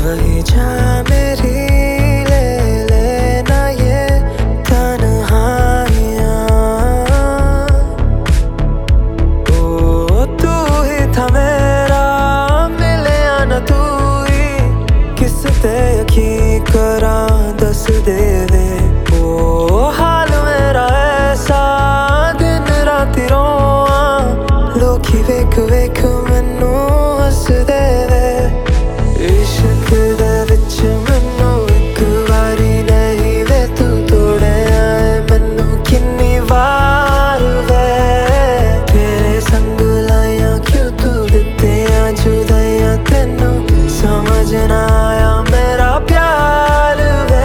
कहीं जा मेरी ले लेना ये तन्हाइयाँ। ओ तू ही था मेरा, मिले या न तू ही, किस ते यकीन करा दस दे दे। ओ हाल मेरा ऐसा दिन राती रोआ, लोकी वेख वेख मैनू हस दे वे। इश्क दे विच मैनू एक वारी नहीं वे तू तोड़े आए मैनू किन्नी वार वे। तेरे संग लाया क्यों तू दिते आ जुदाइयां, तेनू समझ ना आया मेरा प्यार वे।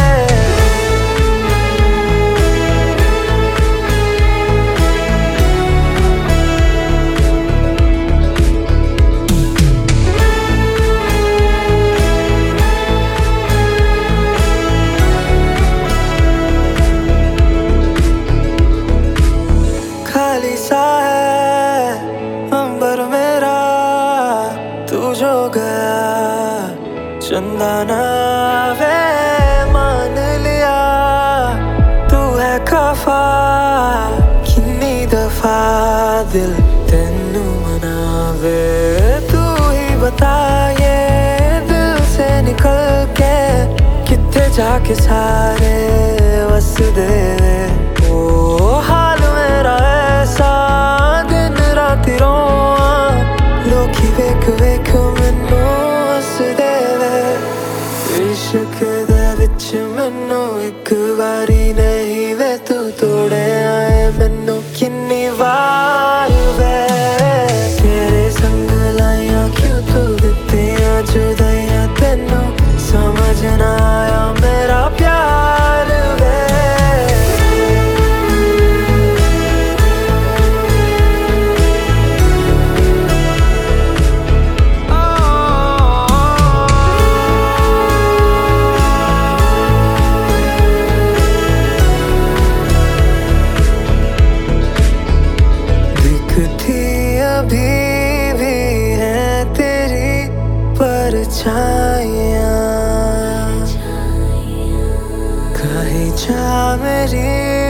खाली सा है अंबर मेरा, तू जो गया चंदा ना वे। मान लिया तू है खफा, कितनी दफा दिल तेनू मनावे। तू ही बता ये दिल से निकल के कितने जाके सारे वस दे। ओ हाल मेरा ऐसा दिन राती रोआ, लोकी वेख वेख मैनू हस दे वे। इश्क दे विच मैनू एक वारी नहीं वे तू तोड़े आए मैनू किन्नी वार वे। तेरे संग लाइया क्यों तू दिते आ जुदाइयां, तेनू समझ ना आया मेरा प्यार वे। दिखती अभी भी है तेरी परछाइयाँ, कहीं जा मेरी